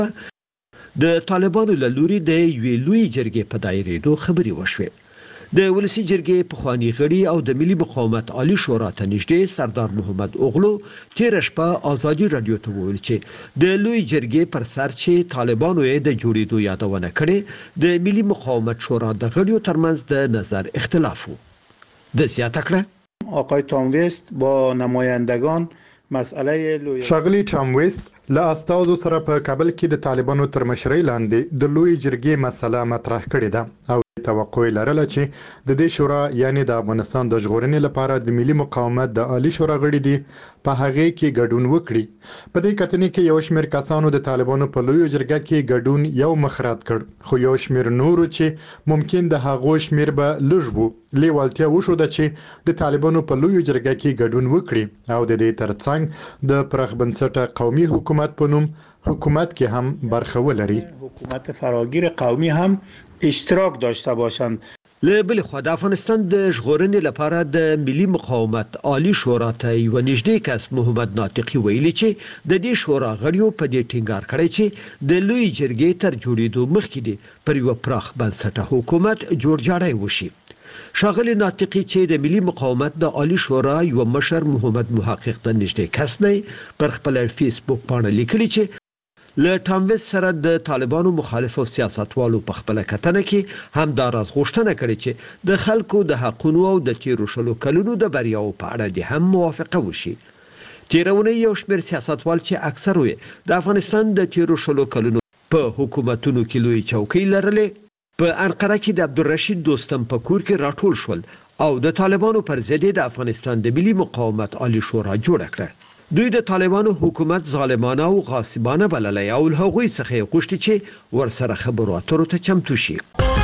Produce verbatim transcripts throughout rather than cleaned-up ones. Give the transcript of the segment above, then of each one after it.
د طالبانو له لوري د یوې لوی جرګې په دایرېدو خبرې وشوې. د ولسی جرګې پخوانی غړي او د ملي مقاومت عالی شورا ته نږدې سردار محمد اوغلو تیر شپه آزادي رادیو ته وویل چې د لوی جرګې پر سر چې طالبانو یې د جوړېدو یادونه کړې د ملي مقاومت شورا د غړیو ترمنځ د نظر اختلاف و. د زیاته کړه آقای تام ویست با نمایندگان مسئله لوی شاغلی تام ویست له استازو سره په کابل کې د طالبانو تر مشرۍ لاندې د لوی جرګې مسله مطرح کړې ده او توقع لرله چې د دې شورا یعنی د افغانستان د ژغورنې لپاره د ملي مقاومت د عالی شورا غړي دي په هغه کې ګډون وکړي. په دې کتنې کې یو شمېر کسانو د طالبانو په لوی جرګه کې ګډون یو مخرات کړ، خو یو شمېر نورو چې ممکن د هغو شمېر به لږ وو لیوالتیا وشو د چې د طالبانو په لوی جرګه کې ګډون وکړي او د دې ترڅنګ د پراخ بنسټه قومي حکومت په نوم حکومت کې هم برخه ولري. حکومت فراگیر قومی هم اشتراک داشته باشند. له بل خوا د افغانستان د ژغورنې لپاره د ملي مقاومت عالی شورا ته یو نږدې کس محمد ناطقي ویلي چې د دې شورا غړیو په دې ټینګار کړی چې د لوی جرګې تر جوړېدو مخکې دی پر یو پراخ بنسټه حکومت جوړجاړی وشي. شاغلی ناطقي چې د ملي مقاومت د عالی شورا یو مشر محمد محقق د نږدې کس دی پر خپل فیسبوک باندې لیکلی چې له ټامویس سره د طالبانو مخالف او سیاستوالو په خپل کتنه کې هم دا راز غوښتنه کړې چې د خلکو د حقونو او د تیرو شلو کلونو د بریاو په اړه د هم موافقه وشي. تیرونه یو شمېر سیاستوال چې اکثر وي د افغانستان د تیرو شلو کلونو په حکومتونو کې لوی چوکۍ لرلې په انقره کې د عبدالرشید دوستم په کور کې راټول شول او د طالبانو پر ضد د افغانستان د ملي مقاومت عالی شورا جوړ کړه. دوی د طالبانو حکومت ظالمانه او غاصبانه بللی او له هغوی څخه یې غوښتي چې ورسره خبرو اترو ته چمتو شي.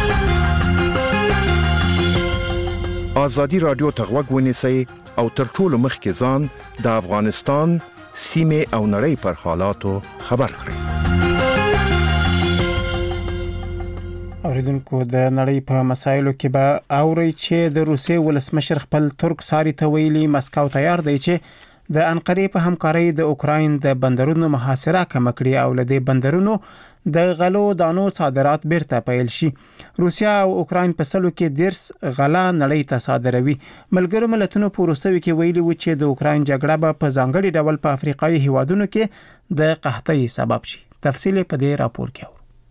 آزادي رادیو ته غوږ ونیسئ او تر ټولو مخکې ځان د افغانستان سیمې او نړۍ پر حالاتو خبر کړئ. اوریدونکو د نړۍ په مسایلو کې به اورئ چې د روسیې ولسمشر خپل ترک ساري ته ویلي مسکو تیار دی چې د انقرې په همکارۍ د اوکراین د بندرونو محاصره کم کړي او له دې بندرونو د غلو دانو صادرات بیرته پیل شي. روسیا او اوکراین په سلو کې دیرس غلا نړۍ ته صادروي. ملګرو ملتونو په وروستیو کې ویلي و چې د اوکراین جګړه به په ځانګړي ډول په افریقایي هیوادونو کې د قحطۍ سبب شي. تفصیل په دې راپور کې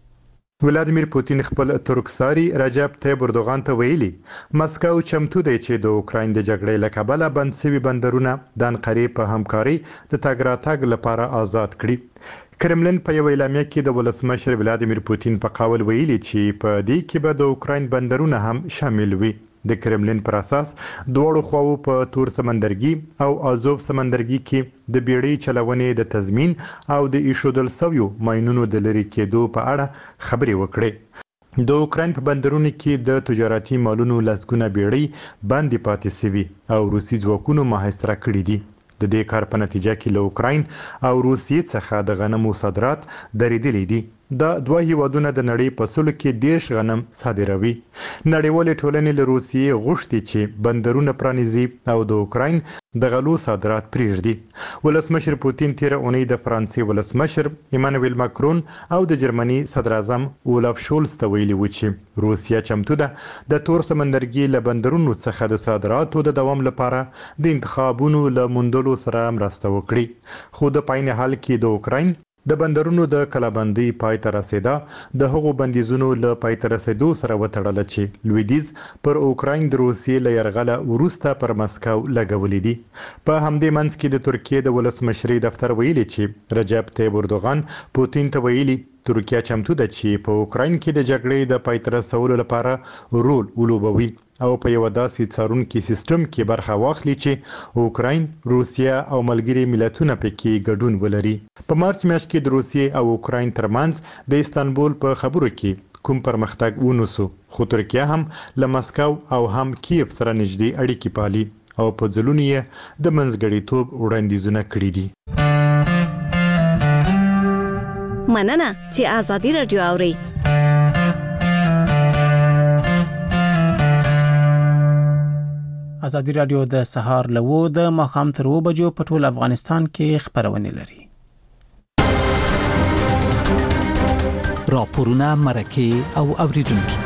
ولادیمیر پوتین خپل ترکساري رجب طیب اردوغان ته ویلي مسکو چمتو دی چې د اوکراین د جګړې له کبله بند شوي بندرونه د انقرې په همکارۍ د تګ راتګ لپاره آزاد کړي. کرملین په یو اعلامیه کې د ولسمشر ولادیمیر پوتین په قول ویلي چې په دې کې به د اوکراین بندرونه هم شامل وي. د کرملین پر اساس دواړو خواو په تور سمندرګي او آزوف سمندرګي کې د بیړۍ چلونې د تضمین او د ایښودل شویو ماینونو د لرې کېدو په اړه خبرې وکړې. د اوکراین په بندرونو کې د تجارتي مالونو لسګونه بیړۍ باندې پاتې شوي او روسي ځواکونو محاصره کړي دي. د دې کار په نتیجه کې له اوکراین او روسیې څخه د غنمو صادرات درېدلي دي. دا دوه هیوادونه د نړۍ په سلو کې دیرش غنم صادروي. نړیوالې ټولنې له روسیې غوښتي چې بندرونه پرانیزي او د اوکراین د غلو صادرات پرېږدي. ولسمشر پوتین تیره اونۍ د فرانسې ولسمشر ایمانویل ماکرون او د جرمني صدر اعظم اولاف شولز ته ویلي و چې روسیه چمتو ده د تور سمندرګي له بندرونو څخه د صادراتو د دوام لپاره د انتخابونو له موندلو سره مرسته وکړي. خو د پاین حال کې د اوکراین د بندرونو د کلابندۍ پای ته رسیدا د هغو بندیزونو له پای ته رسیدو سره وتړله چې لویدیځ پر اوکراین د روسیې له یرغله وروسته پر مسکو لګولې دي. په همدې منځ کې د ترکیې د ولسمشرۍ دفتر ویلي چې رجب طیب اردوغان پوتین ته ویلي ترکیه چمتو ده چې په اوکراین کې د جګړې د پای ته رسولو لپاره رول ولوبوي او په یو داسې څارونکي سیستم کې برخه واخلي چې اوکراین، روسیه او ملګري ملتونه پکې ګډون ولري. په مارچ میاشت کې د روسیې او اوکراین ترمنځ د استانبول په خبرو کې کوم پرمختګ ونوسو، خو ترکیه هم له مسکو او هم کیف سره نږدې اړیکې پالي او په ځلونو یې د منځګړیتوب وړاندیزونه کړي دي. مننه چې آزادي رادیو اوري. آزادي رادیو د سهار لوو د ماښام تر اوو بجو په ټول افغانستان کې خبرونه لري. راپورونه مرکه او اوریدونکو.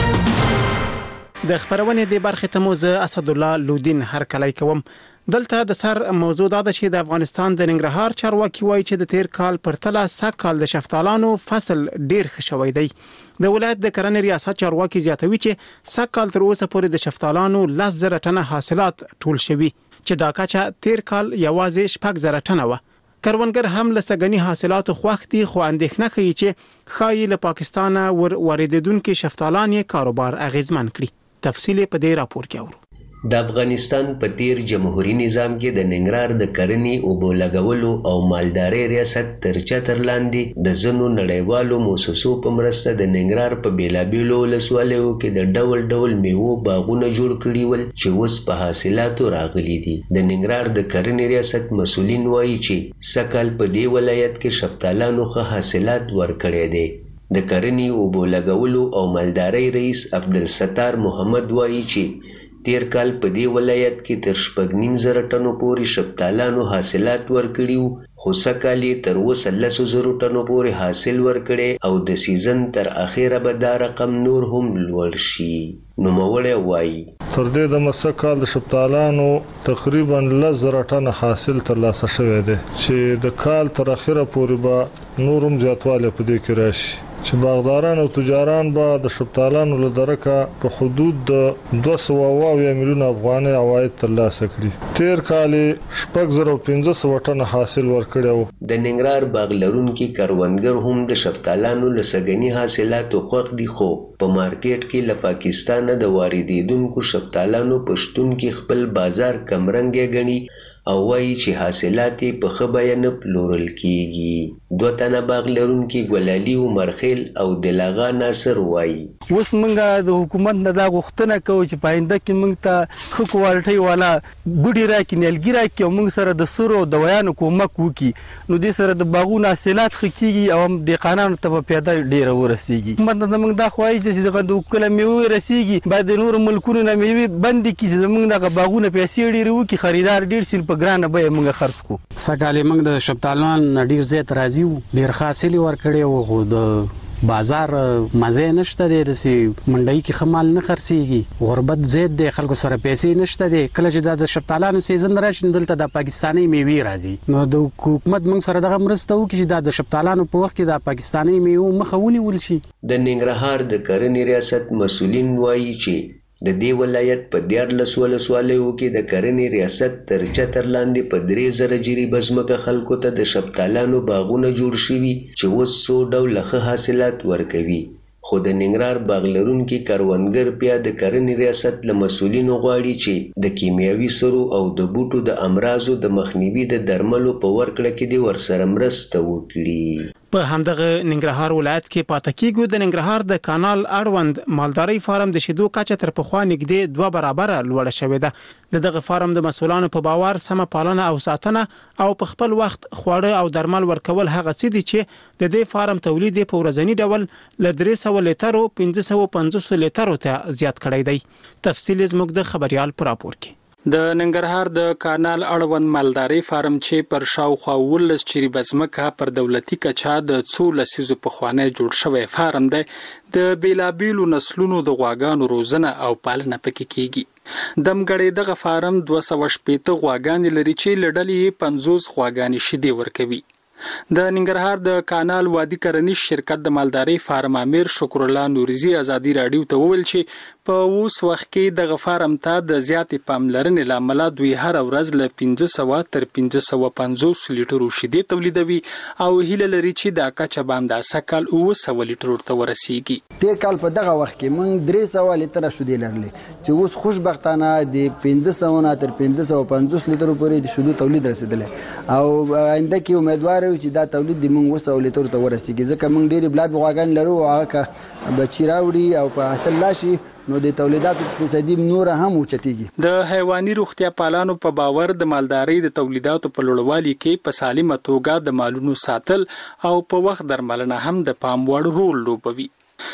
د خبرونه د برخه تموز اسد الله لودین هر کله کوم. دلته د سر موضوع دا چې د افغانستان د ننګرهار چارواکي وایي چې د تیر کال پرتله سږ کال د شفتالانو فصل ډیر ښه شوی دی. د ولایت د کرنې ریاست چارواکي زیاتوي چې سږ کال تر اوسه پورې د شفتالانو لس زره ټنه حاصلات ټول شوي چې دا کچه تیر کال یوازې شپږ زره ټنه و. کروندګر هم لسګنی حاصلات خوښ دي خو اندېښنه کوي چې خایي له پاکستان ور واردېدونکو شفتالانې کاروبار اغیزمن کړي. تفصیل په دې راپور کې اورو. د افغانستان په تیر جمهوریت نظام کې د ننګرهار د کرنې او اوبو لګولو او مالدارۍ ریاست تر چتر لاندې د ځینو نړیوالو موسسو په مرسته د ننګرهار په بیلابیلو ولسوالیو کې د ډول ډول میوو باغونه جوړ کړي ول چې اوس په حاصلاتو راغلي دي. د ننګرهار د کرنې ریاست مسؤلین وایي چې سږ کال په دې ولایت کې شفتالانو ښه حاصلات ورکړي دي. د کرنې او اوبو لګولو او مالدارۍ رئیس عبدالستار محمد وایي چې تیر کال په دې ولایت کې تر شپږ نیم زره ټنو پورې شفتالانو حاصلات ورکړي وو خو سږ کال یې تر اوسه لسو زرو ټنو پورې حاصل ورکړي او د سیزن تر اخره به دا رقم نور هم لوړ شي. نوموړی وایي تر دې د مسږ کال د شفتالانو تقریبا لس زره ټنه حاصل ترلاسه شوی دی چې د کال تر اخره پورې به نور هم زیاتوالی په دې کې راشي چې باغداران او تجاران به د شفتالانو له درکه په حدود د دوه سوه اویا میلیونه افغانۍ عواید ترلاسه کړي. تیر کال شپږ زره او پنځه سوه ټنه حاصل ورکړی و. د ننګرهار باغ لرونکي کروندګر هم د شفتالانو له سږني حاصلاتو خوښ دي خو په مارکیټ کې له پاکستانه د واردېدونکو شفتالانو په شتون کې خپل بازار کمرنګه ګڼي او وایي چې حاصلات په ښه بیه نه پلورل کیږي. دوه تنه باغ لرونکي ګلالي عمرخیل او دلاغا ناصر وایي اوس موږ د حکومت نه دا غوښتنه کوو چې په آینده کې موږ ته ښه کوالټۍ والا بوټي راکړي نیالګي راکړي او موږ سره د سرو دوايانو کومک وکړي نو دې سره د باغونو حاصلات ښه کیږي او دهقانانو ته په پیاده ډیره ورسیږي. حکومت نه موږ دا خوایي چې دغه کله میوې رسیږي باید د نورو ملکونو نه میوې بندې کړي چې زموږ دغه باغونه پیسې ډېرې وکړي خریدار ډېر سي په ګرانه بیه موږ خرڅ کړو. سږ کال موږ د شفتالانو ډېر زیات راضي وو ډېر حاصل ورکړی وو خو د بازار مزه نشته دی رسي منډي کې خمال نه خرڅيږي غربت زیات دی خلکو سره پیسې نشته دی کله چې د شفتالانو سیزن راشي دلته د پاکستاني میوې راځي نو د حکومت موږ سره دغه مرسته وکړي چې د شفتالانو په وخت کې د پاکستاني میوې مخه ونیول شي. د ننګرهار د کرنې ریاست مسؤلین وایي چې د دې ولایت په دیارلس ولسوالیو کې د کرنې ریاست تر چتر لاندې په درې زره جریبه ځمکه خلکو ته د شفتالانو باغونه جوړ شوي چې اوس څو ډوله ښه حاصلات ورکوي. خو د ننګرهار باغ لرونکي کروندګر بیا د کرنې ریاست له مسؤلینو غواړي چې د کیمیاوي سرو او د بوټو د امراضو د مخنیوي د درملو په ورکړه کې دې ورسره مرسته وکړي. په همدغه ننګرهار ولایت کې پاتې کېږو د ننګرهار د کانال اړوند مالدارۍ فارم د شیدو کچه تر پخوا نږدې دوه برابره لوړه شوې ده. دغه فارم د مسؤلانو په باور سم پالنه او ساتنه او په خپل وخت خواړه او درمل ورکول هغه څه دي چې د دې فارم تولید په ورځنی ډول ل درې سوه لیټرو پنځه سوه پنځوس لیټرو ته زیات کړی دی. تفصیل زموږ د خبريال پر راپور کې. د ننګرهار د کانال اړوند مالدارۍ فارم چې پر شاوخوا ولس چریبه ځمکه پر دولتي کچا د څو لسیزو پخوانی جوړ شوی فارم دی د بیلابیلو نسلونو د غواګانو روزنه او پالنه پکې کیږي. دمګړې دغه فارم دوه سوه شپېته غواګانې لري چې لړلې پنځوس غواګانې شیدې ورکوي. د ننګرهار د کانال وادي کرنیز شرکت د مالدارۍ فارم امیر شکر الله نورزي ازادي رادیو ته وویل چې په اوس وخت کې دغه فارم ته د زیاتې پاملرنې لامل دوی هر ورځ له پنځه سوه تر پنځه سوه پنځوس لیټرو شیدې تولیدوي او هیله لري چې دا کچه باندې سکل اوه سوه لیټرو ته ورسیږي. تیر کال په دغه وخت کې موږ درې سوه لیټره شیدې لرلې چې اوس خوشبختانه د پنځه سوه نه تر پنځه سوه پنځوس لیټرو پورې د شیدو تولید رسیدلی او آینده کې امیدوار یو چې دا تولید د موږ اوه سوه لیټرو ته ورسیږي ځکه موږ ډېرې بلاد غواګانې لرو او هغه بچي راوړي او په حاصل راشي نو د تولیداتو فیصدي نور هم اوچتېږي. د حیواني روغتیا پالانو په باور د مالدارۍ د تولیداتو په لوړوالي کې په سالمه توګه د مالونو ساتل او په وخت درملنه هم د پام وړ رول لوبوي.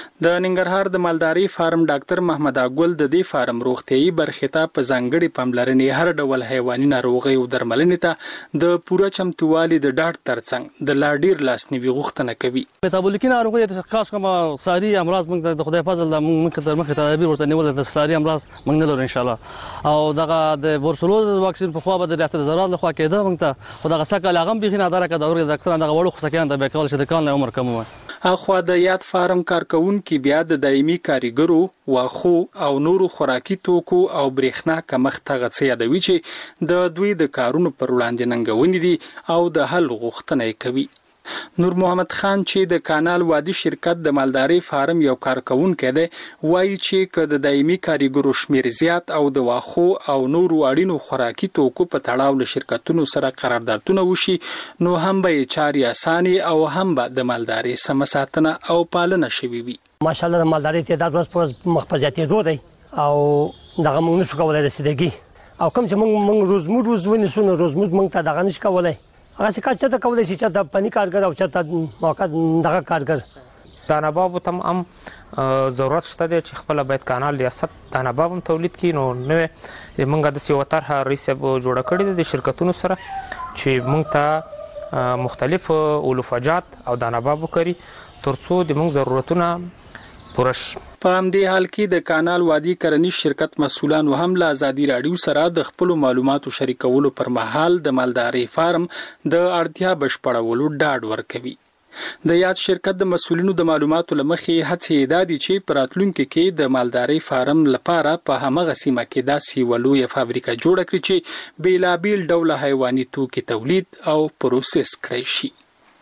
د ننګرهار د مالداري فارم ډاکټر محمد اګل د دې فارم روغتيایي برخې ته په ځانګړي پاملرنې هر ډول حیواني ناروغي او درملنې ته د پوره چمتووالي د ډاډ ترڅنګ د لا ډیر لاسنیوي غوښتنه کوي. میتابولیکي ناروغي د خاص کوم ساري امراض موږ د خدای فضل د موږ تر مخه تدابیر ورته نیول د ساري امراض موږ نه لرو ان شاء الله او دغه د بورسلوز واکسین په خوا به د ریاست زراعت له خوا کېده موږ ته او دغه سکه لاغم بخینه دره کده ورګه د اکثر دغه وړو خصکیان د بیکال شته کال عمر کم و. اخوا د یاد فارم کارکونکو بیا د دایمي کاریګرو واخو او نورو خوراکي توکو او برېښنا کمښت غڅ یادوي چې د دوی د کارونو پر وړاندې ننګونې دي او د حل غوښتنه کوي. نور محمد خان چې د کانال وادي شرکت د مالداري فارم یو کارکونکو دی وایي چې که د دایمي کاریګرو شمیر زیات او د واخو او نورو اړینو خوراکي توکو په تړاو له شرکتونو سره قراردادونه وشي نو هم به چاري اساني او هم به د مالداري سم ساتنه او پالنه شوي وي. ماشاءالله د مالداري تعداد ورځ په ورځ مخ په زیاتېدو دی او دغه موږ نشو کولی رسیدګي او کوم چې موږ موږ روزمو روز ونیسو نو روزمو موږ ته دغه نشو کولی هغه څه کار چې ته کولای شي چې د پنی کارګر او چې ته موقع دغه کارګر دانباب تم هم ضرورت شته دی چې خپل باید کانال ریاست دانباب هم تولید کړي نو نو موږ د سیو طرح ریسب جوړ کړی د شرکتونو سره چې موږ ته مختلف اولوفاجات او دانباب کړي ترڅو د موږ ضرورتونه پرش. په همدې حال کې د کانال وادي کرنیز شرکت مسولانو هم له ازادي راډیو سره د خپل معلوماتو شریکولو پر مهال د مالداري فارم د اړتیا بشپړولو ډاډ ورکوي. د یاد شرکت د مسولینو د معلوماتو لمخې هڅې دادي چې پراتلونکو کې د مالداري فارم لپاره په همغه سیمه کې داسې ولوي فابریکه جوړ کړي چې بیلابیل ډول حیواني توکي تولید او پروسس کړي شي.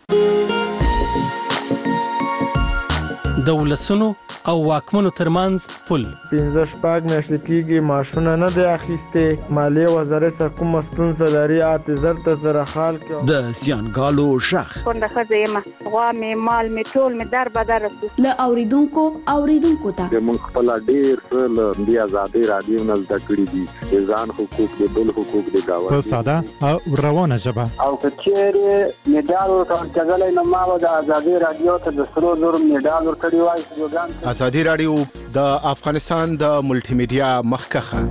د ولسونو او واکمنو ترمنځ پل پنځه شپږ میاشتې کېږي معاشونه نه دی اخیستې مالیې وزارت څخه کومه ستونزه لري اته زر ته زره خال کې د زیانګالو شخ کونډه ښځه یم غوا مې مال مې ټول مې در بدر رسو له اوریدونکو اوریدونکو ته موږ خپل ډیر څه له دې ازادي راډیو نه زده کړي دي د ځان حقوق د بل حقوق د گاوند په ساده او روانه ژبه او کچېره میډال ورکړل کېدل نو ما د ازادي راډیو ته د سرو زر میډال ورکړی وای. ازادي راډیو د افغانستان د ملټي میډیا مخکخه.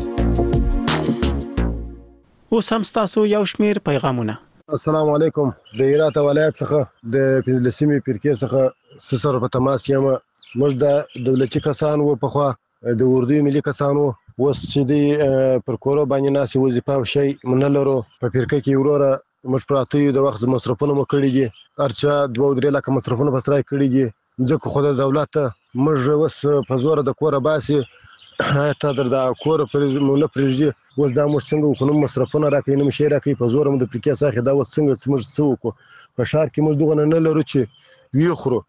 اوس هم تاسو یو شمیر پیغامونه. السلام علیکم. د هرات ولایت څخه د پنځلسمې فرقې څخه سره په تماس یم. موږ د دولتي کسان و په خوا د اردو ملي کسانو وس چې دی پر کورو باندې ناسي وظیفه او شی منلرو په فرقه کې وروره موږ پراته د وخت مصرفونه مو کړی دي ارچا دوه درې لکه مصرفونه بسرای کړی دي ځکه خو د دولت موږ وس په زور د کوره باسي ته در د کوره پر مولا پرېږي ول دا موږ څنګه وکړو مصرفونه راکې نه مشي راکې په زور مو د پرکې ساخه دا وس څنګه موږ څه وکړو په شهر کې موږ دغه نه لرو چې وی خورو.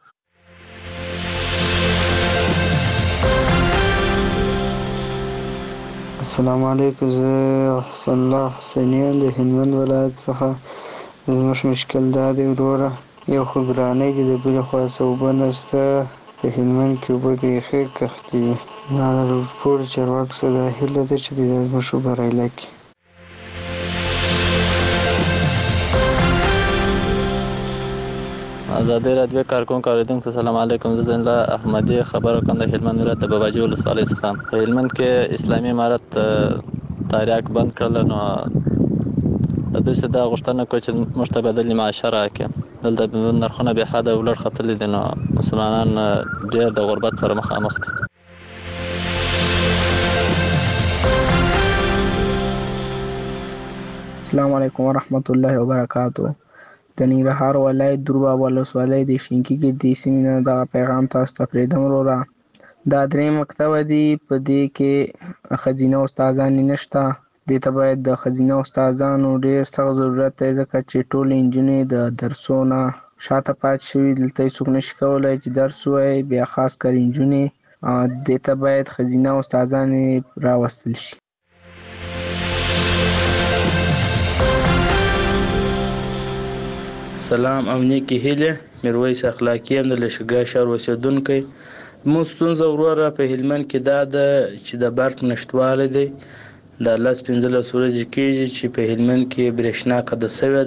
السلام علیکم زه حسن الله حسینیان د هلمند ولایت څخه زموږ مشکل دا دی وروره یو خو ګرانۍ دي د بلې خوا څه اوبه نشته په هلمند کې اوبه بیخي کښتې دي دا د ټولو چارواکو څخه دا هیله ده چې دا زموږ اوبه رایله کړي. ازادي راډیو کارکونکو اوریدونکو ته سلام علیکم. زه زین الله احمدی خبرو کوم د هلمند ولایت د باباجي ولسوالۍ څخه. په هلمند کې اسلامي امارت تاریخ بند کړل نو د دوی څخه دا غوښتنه کوي چې موږ ته بدلې معاشه راکړي. دلته نرخونه بې حده ولړ ختلي دي نو مسلمانان ډېر د غربت سره مخامخ دي. السلام علیکم ورحمت الله وبرکاتہ. د ننګرهار ولایت درباب ولسوالۍ د شینکي ګردې سیمې نه دغه پیغام تاسو ته پرېږدم وروره. دا درې مکتبه دي په دې کې ښځینه استادان نشته. دې ته باید د ښځینه استادانو ډېر سخت ضرورت دی ځکه چې ټولې نجونې د درسو نه شاته پاتې شوي. دلته هېڅوک نشي کولی چې درس ووایي بیا خاص کر نجونې. دې ته باید ښځینه استادانې راوستل شي. سلام او نیکی هیله. میرویس اخلاقی هم د لښکرګاه ښار اوسېدونکی. زموږ ستونزه وروره په هلمند کې دا ده چې د برق نشتوالی دی. د لس پنځلس ورځې کېږي چې په هلمند کې برېښنا قطع سوې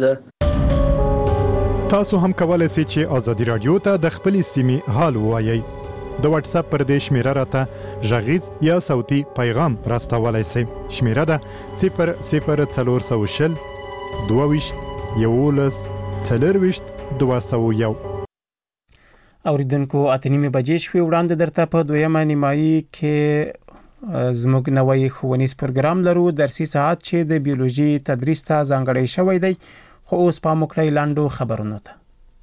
ده. تاسو هم کولی شئ چې ازادي راډیو ته د خپلې سیمې حال ووایئ. د واتس اپ پر دې شمیره راته غږیز یا صوتي پیغام راستولای شئ. شمیره ده صفر صفر څلور سوه شل دوه ویشت یولس څلرویشت دوه سوه یو. اوریدونکو اته نیمې بجې شوې. وړاندې درته په دویمه نیمایي کې زموږ نوی ښوونیز پروګرام لرو، درسي ساعت چې د بیولوژي تدریس ته ځانګړی شوی دی. خو اوس پام وکړئ لاندو خبرونو ته.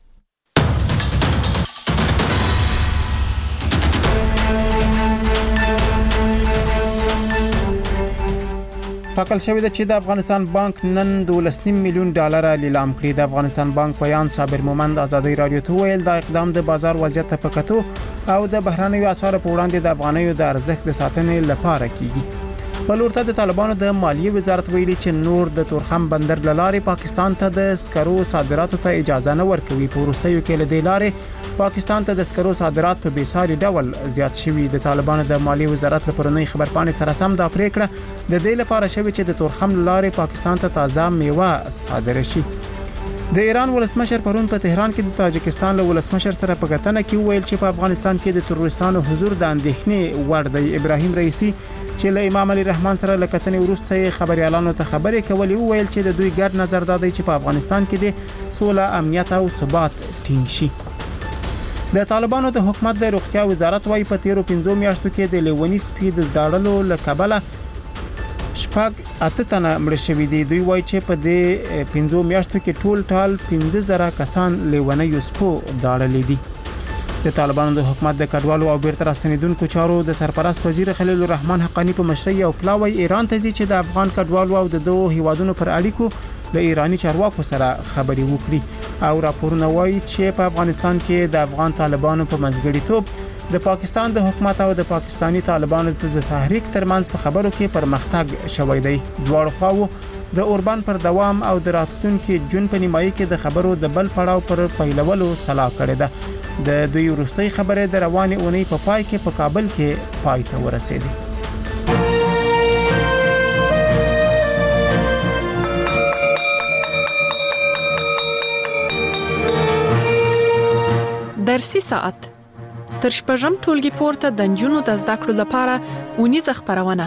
ټاکل شوی دی چې د افغانستان بانک نن دولس نیم میلیون ډالر لیلام کړي. د افغانستان بانک بیان صابر مومند ازادي رادیو ته ویل دا اقدام د بازار وضعیت ته په کتو او د بهرنیو اسعارو په وړاندې د افغانیو د ارزښت د ساتنې لپاره کیږي. بل ورته د طالبانو د مالیې وزارت ویلي چې نور د تورخم بندر لارې پاکستان ته د سکرو صادراتو ته اجازه نه ورکوي. په وروستیو کې له دې لارې پاکستان ته د سکرو صادرات په بیساري ډول زیات شوي. د طالبانو د مالیې وزارت له پرونی خبرپاڼې سره سم دا پریکړه د دې لپاره شوی چې د تورخم لارې پاکستان ته تازه میوه صادره شي. د ایران ولسمشر پرون په تهران کې د تاجکستان له ولسمشر سره په غټنه کې ویل چې په افغانستان کې د تروریستانو حضور د اندېښنې وړ دی. ابراهیم رئیسی چې له امام علي رحمان سره له کتنې وروسته خبريالانو ته خبرې کولې ویل چې د دوی ګډ نظر دا دی چې په افغانستان کې د سوله، امنیت او ثبات ټینګ شي. د طالبانو د حکومت د روغتیا وزارت وايي په تیرو پنځو میاشتو کې د لیونی سپي د داړلو له کبله شپږ اته تنه مړ شوي دي. دوی وايي چې په دې پنځو میاشتو کې ټول ټال پنځه زره کسان لیونی سپو داړلي دي. د طالبانو د حکومت د کډوالو او بیرته راستنیدونکو چارو د سرپرست وزیر خلیل الرحمن حقانی په مشرۍ او پلاوی ایران ته ځي چې د افغان کډوالو او د دوه هیوادونو پر اړیکو له ایرانی چارواکو سره خبري وکړي. او راپورونه وایي چې په افغانستان کې د افغان طالبانو په منځګړیتوب د پاکستان د حکومت او د پاکستانی طالبانو د تحریک ترمنځ په خبرو کې پرمختګ شوی دی. دواړو خواو د اوربان پر دوام او د راتلونکي جون په نیمایي کې د خبرو د بل پړاو پر پیلولو صلاح کړې ده. د دوی وروستۍ خبره د روانې اونۍ په پای کې په کابل کې پای ته ورسېده. درسي ساعت تر شپږم ټولګي پورته د نجونو د زده کړو لپاره اونیزه خبرونه.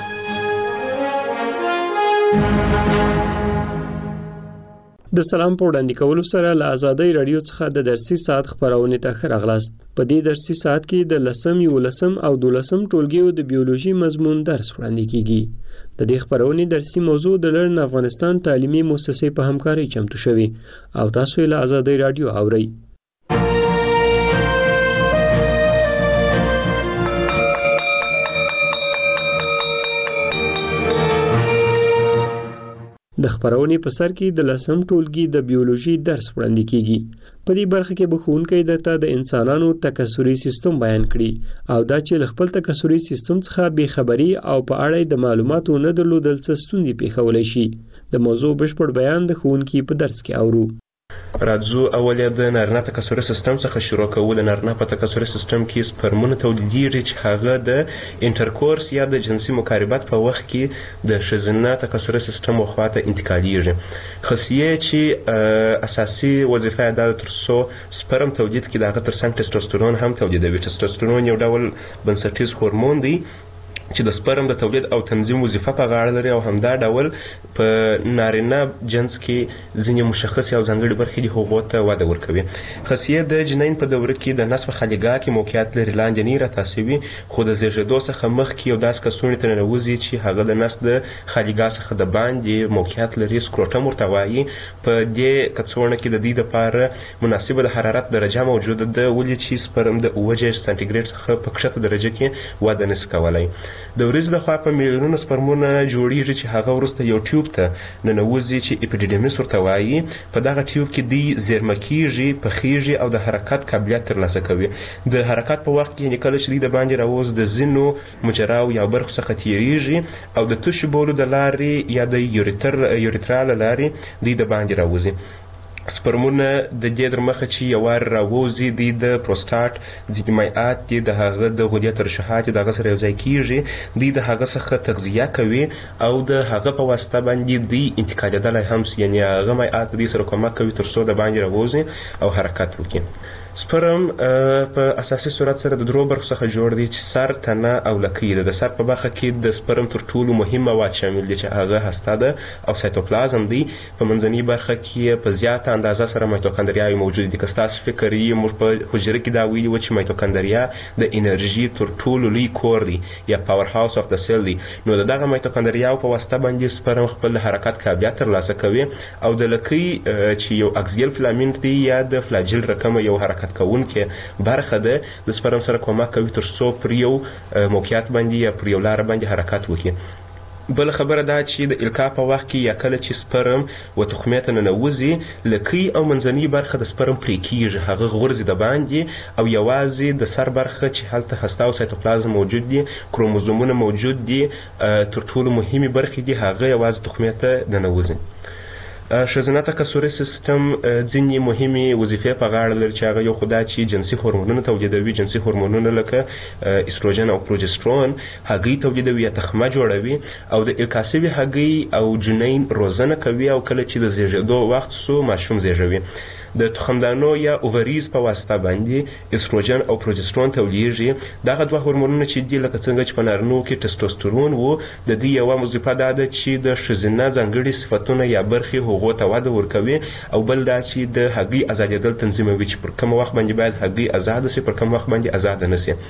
د سلام په وړاندې کولو سره له آزادۍ رادیو څخه د درسي ساعت خبرونه ته ښه راغلاست. په دې درسي ساعت کې د لسم، یولسم او دولسم ټولګیو د بیولوژي مضمون درس وړاندې کیږي. د دې خبرونې درسي موضوع د لرن افغانستان تعلیمي مؤسسې په همکارۍ چمتو شوی او تاسو یې له آزادۍ رادیو اورئ. د خبرونې په سر کې د لسم ټولګي د بیولوژي درس وړاندې کیږي. په دې برخه کې به ښوونکی درته د انسانانو تکثري سیستم بیان کړي او دا چې له خپل تکثري سیستم څخه بې خبري او په اړه د معلوماتو نه درلودل څه ستونزې پیښولی شي. د موضوع بشپړ بیان د ښوونکي په درس کې اورو. راځو اول د نارینه تکثري سیستم څخه شروع کوو. د نارینه په تکثري سیستم کې سپرمونه تولیدېږي چې هغه د انټرکورس یا د جنسي مقاربت په وخت کې د ښځینه تکثري سیستم خواته انتقالېږي. خصیه چې اساسي وظیفه دا تر څو سپرم تولید کړي د هغه ترڅنګ ټسټوسترون هم تولیدوي. ټسټوسترون یو ډول بنسټیز هورمون دی چې د سپرم د تولید او تنظیم وظیفه په غاړه لري او همدا ډول په نارینه جنس کې ځینې مشخصې او ځانګړې برخې دي هغو ته وده ورکوي. خصیه د جنین په دوره کې د نس په خلیګاه کې موقعیت لري. لاندې نه راتاسوي خو د زیږېدو څخه مخکې یو داسې کڅوړې ته ننوځي چې هغه د نس د خلیګاه څخه د باندې موقعیت لري. سکروټم ورته وایي. په دې کڅوړه کې د دې دپاره مناسبه د حرارت درجه موجوده ده ولې چې سپرم د اوه جهش سانتیګریډ څخه په کښته درجه کې وده نشي کولی. د ورځې لخوا په میلیونونو سپرمونه جوړیږي چې هغه وروسته یو ټیوب ته ننوځي چې اپیډیډیمیس ورته وایي. په دغه ټیوب کې دوی زیرمه کیږي، پخیږي او د حرکت قابلیت ترلاسه کوي. د حرکت په وخت کې یعنې کله چې دوی د باندې راووز د ځینو مجراو یا برخو څخه تیریږي او د تشو بولو د لارې یا د یوریتر یوریترا له لارې دوی د باندې راوځي. سپرمونه د دې در مخه چې یو وار راووځي دوی د پروسټاټ ځینې مایعات دي د هغه د غدې ترشحات د هغه سره یو ځای کیږي. دوی د هغه څخه تغذیه کوي او د هغه په واسطه باندې دوی انتقالېدلی هم سي، یعنې هغه مایعات دوی سره کومک کوي تر څو د باندې راووځي او حرکت وکړي. سپرم په اساسي صورت سره د درو برخو څخه جوړ دی چې سر، تنه او لکۍ ده. د سر په برخه کې د سپرم تر ټولو مهم مواد شامل دي چې هغه هسته ده او سایتوپلازم دی. په منځنۍ برخه کې په زیاته اندازه سره مایتوکاندریاوې موجود دي. که ستاسو فکر یې موږ په حجره کې دا ویلي وو چې مایتوکاندریا د انرژي تر ټولو لوی کور دی یا پاور هاوس اف د سیل دی، نو د دغه مایتوکاندریاو په واسطه باندې سپرم خپل حرکت قابلیت ترلاسه کوي او د لکۍ چې یو اکسیل فلامنټ دی یا د فلاجل رقم یو حرکت کوونکی برخه ده د سپرم سره کومک کوي تر څو پر یو موقعیت باندې یا پر یو لاره باندې حرکت وکړي. بل خبره دا چې د القا په وخت کې یا کله چې سپرم و تخمې ته ننوځي، لکۍ او منځنۍ برخه د سپرم پرې کیږي، هغه غورځي د باندې او یوازې د سر برخه چې هلته هسته او سایتوپلازم موجود دي، کروموزومونه موجود دي، تر ټولو مهمې برخې دي، هغه یوازې تخمې ته ننوځي. ښځینه تکثري سیستم ځینې مهمې وظیفې په غاړه لري چې هغه یو خو دا چې جنسي هورمونونه تولیدوي. جنسي هورمونونه لکه استروجن او پروجسترون هګۍ تولیدوي یا تخمه جوړوي او د القا سوي هګۍ او جنین روزنه کوي او کله چې د زیږېدو وخت سو ماشوم زیږوي. د تخمدانو یا اووریز په واسطه باندې استروجن او پروجسترون تولیږي. دغه دوه هورمونونه چې دي لکه څنګه چې په نارینو کې ټسټوسترون وو، د دې یوه وظیفه دا ده چې د ښځینه ځانګړي صفتونه یا برخې هغو ته وده ورکوي او بل دا چې د هګۍ ازادېدل تنظیموي چې پر کوم وخت باندې باید هګۍ ازاده سي، پر کوم وخت باندې ازاده نه سي.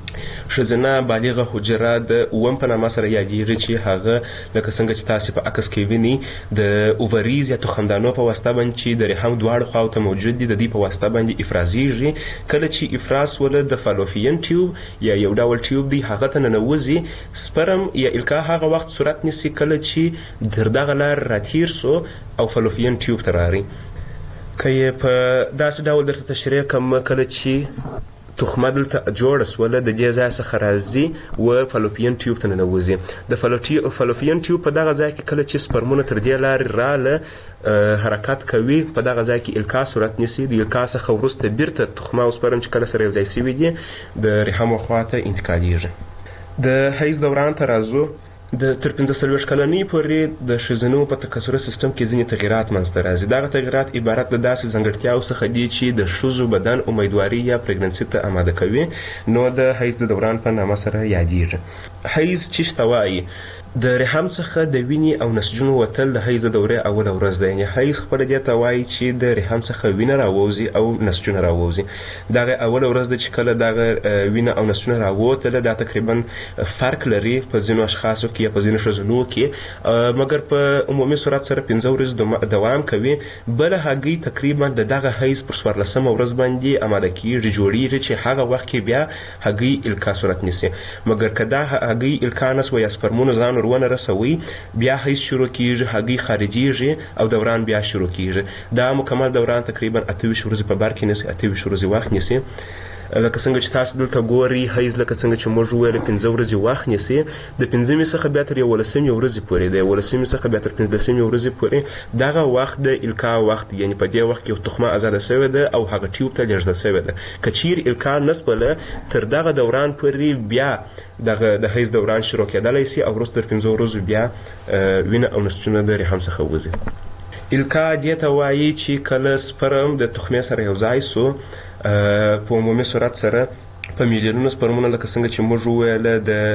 ښځینه بالغه حجره د اووم په نامه سره یادېږي چې هغه لکه څنګه چې تاسې په عکس کې وینئ د اووریز یا تخمدانو په واسطه باندې چې د رحم دواړو خواو ته موجود دي، د دې په واسطه باندې افرازیږي. کله چې افراز وله د فالوپین ټیوب یا یو ډول ټیوب دی هغه ته ننوځي، سپرم یا القا هغه وخت صورت نیسي کله چې تر دغه لار راتیر سو او فالوپین ټیوب ته راغی. که یې په داسې ډول درته تشریح کړم، کله چې تخمه دلته جوړه سوله د دې ځای څخه راځي و فالوپین ټیوب ته ننوځي. د فالوپین ټیوب په دغه ځای کې کله چې سپرمونه تر دې لارې راله حرکت کوي، په دغه ځای کې القا صورت نیسي. د القا څخه وروسته بیرته تخمه او سپرم چې کله سره یو ځای سوي دي د رحم خواته انتقالیږي. د حیض دوران ته راځو. د تر پنځه څلوېښت کلنۍ پورې د ښځینو په تکثري سیستم کې ځینې تغیرات منځته راځي. دغه تغیرات عبارت د داسې ځانګړتیاو څخه دي چې د ښځو بدن امیدواري یا پریګننسي ته آماده کوي، نو د حیض د دوران په نامه سره یادېږي. حیض چې ته وایي د رحم څخه د وینې او نسجونو وتل د حیض د دورې اوله ورځ ده. یعنې حیض خپله دې ته وایي چې د رحم څخه وینه راووځي او نسجونه راووځي. دغه اوله ورځ ده چې کله دغه وینه او نسجونه راووتله، دا تقریبا فرق لري په ځینو اشخاصو کې یا په ځینو ښځینو کې، مګر په عمومي صورت سره پنځه ورځې دوام کوي. بله هګۍ تقریبا د دغه حیض پر څوارلسمه ورځ باندې آماده کېږي، جوړېږي چې هغه وخت کې بیا هګۍ القا صورت نیسي. مګر که دا هګۍ القا نه سوه یا سپرمونه ځان ورونه رسوي، بیا حیض شروع کیږي، هګۍ خارجیږي او دوران بیا شروع کیږي. دا مکمل دوران تقریبا اته ویشت ورځې په بر کې نیسي، اته ویشت ورځې وخت نیسي. لکه څنګه چې تاسو دلته ګورئ، حیض لکه څنګه چې موږ وویل پنځه ورځې وخت نیسي. د پنځمې څخه بیا تر یولسمې ورځې پورې، د یولسمې څخه بیا تر پنځلسمې ورځې پورې دغه وخت د القا وخت، یعنې په دې وخت کې تخمه ازاده سوې ده او هغه ټیوب ته لېږده سوې ده. که چیرې القا نه سوله، تر دغه دوران پورې بیا دغه د حیض دوران شروع کېدلی سي او وروسته تر پنځو ورځو بیا وینه او نسجونه د رحم څخه وځي. القا دې ته وایي چې کله سپرم د تخمې سره یو ځای سو، په عمومي صورت سره په میلیونونو سپرمونه لکه څنګه چې موږ وویله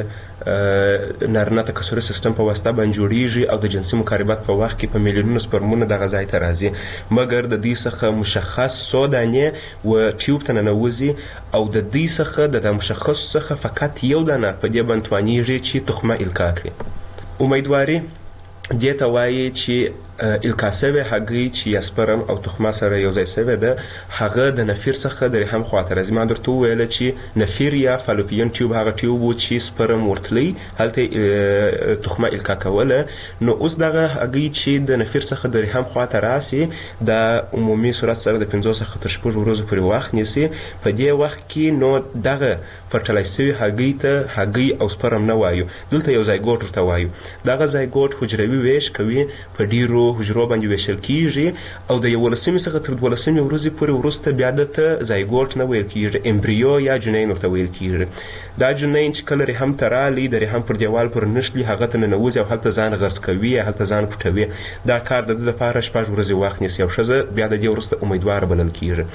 د نارینه تکثري سیستم په واسطه باندې جوړیږي او د جنسي مقاربت په وخت کې په میلیونونو سپرمونه دغه ځای ته راځي. مګر د دې څخه مشخص څو دانې و ټیوب ته ننوځي او د دې څخه د مشخص څخه فقط یو دانه په دې باندې توانیږي چې تخمه القا کړي. امیدواري دې ته وایي چې القا سوې هګۍ چې یا سپرم او تخمه سره یو ځای سوې ده، هغه د نفیر څخه د رحم خواته راځي. ما درته وویله چې نفیر یا فالوپین ټیوب هغه ټیوب و چې سپرم ورتلی، هلته تخمه القا کوله. نو اوس دغه هګۍ چې د نفیر څخه د رحم خواته راسي، د عمومي صورت سره د پنځو څخه تر شپږو ورځو پورې وخت نیسي. په دې وخت کې نو دغه فرټلایز سوي هګۍ ته هګۍ او سپرم نه وایو، دلته یو زایګوټ ورته وایو. دغه زایګوټ حجروي ویش کوي، په ډیرو حجرو باندې ویشل کیږي او د یولسمې څخه تر دولسمې ورځې پورې وروسته بیا دته زایګوټ نه ویل کیږي، امبریو یا جنین ورته ویل کیږي. دا جنین چې کله رحم ته رالی، د رحم پر دیوال پر نښلي، هغه ته ننوځي او هلته ځان غرس کوي یا هلته ځان پټوي. دا کار د ده دپاره شپږ ورځې وخت نیسي او ښځه بیا د دې وروسته امیدواره بلل کیږي.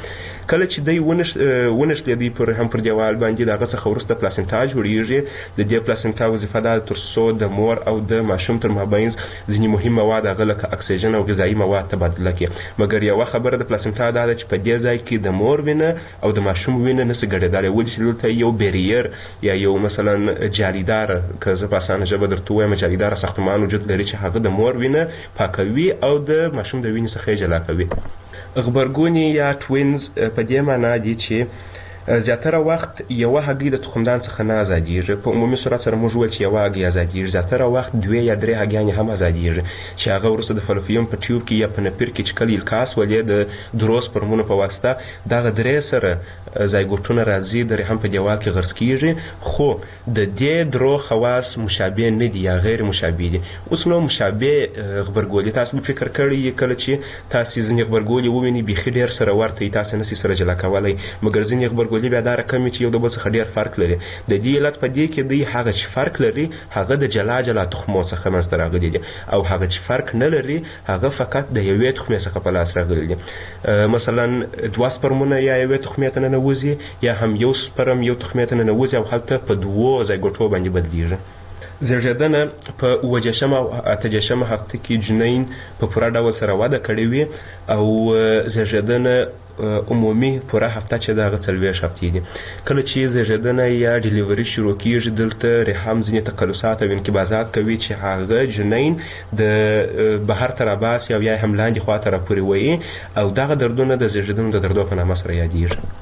کله چې دی ونش ونشلېدی پر هم پر دیوال باندې دغه څخه وروسته پلاسنټا جوړیږي. د دې پلاسنټا وظیفه ده تر څو د مور او د ماشوم تر مابین ځینې مهم مواد هغه لکه اکسیجن او غذایي مواد تبادله کړي. مګر یو خبره د پلاسنټا ده چې په دې ځای کې د مور وینه او د ماشوم وینه نسي ګډېدلی، ولې چې دلته یو بیریر یا یو مثلا جالیدار که زه په اسانه ژبه درته ووایم جالیدار ساختمان وجود لري چې هغه د مور وینه پاکوي او د ماشوم د وینې څخه یې جلا کوي. غبرګونې یا ټوینز په دې معنا دي چې زیاتره وخت یوه هګۍ د تخمدان څخه نه ازادیږي. په عمومي صورت سره موږ وویل چې یوه هګۍ ازادیږي، زیاتره وخت دوې یا درې هګیانې هم ازادیږي چې هغه وروسته د فلوپیم په ټیوب کې یا په نپیر کې چې کله الکاس ولې د دروس سپرمونو په واسطه دغه درې سره زایګوټونه راځي د رحم په دیوال کې غرس کیږي، خو د دې درو خواص مشابه نه دي یا غیر مشابه دي. اوس نو مشابه غبرګولي تاسو به فکر کړی کله چې تاسو ځینې غبرګولي وویني بیخي ډېر سره ورته تاسو نسي سره جلا کولی، مګر ځینې غبرګولي بیا دا رقم چې یو د بل څخه ډېر فرق لري. د دې علت په دې کې دی هغه چې فرق لري هغه د جلا جلا تخمو څخه منځته راغلي دي او هغه چې فرق نه لري هغه فقط د یوې تخمې څخه په لاس راغلي دي. مثلا دوه سپرمونه یا یوې تخمې ته ننوځي یا هم یو سپرم یو تخمې ته ننوځي او هلته په دوو زایګوټو باندې بدلیږي. زیږېدنه په اووه دېرشمه او اته دېرشمه هفته کې جنین په پوره ډول سره وده کړې وي او زیږېدنه عمومي پوره هفته چې د هغه څلوېښت هفتې دي. کله چې زیږېدنه یا ډیلیوري شروع کېږي دلته رحم ځینې تقلصات او انقباضات کوي چې هغه جنین د بهر ته راباسي او یا هم لاندې خوا ته راپورې وهي او دغه دردونه د زیږېدنو د دردو په نامه سره یادېږي.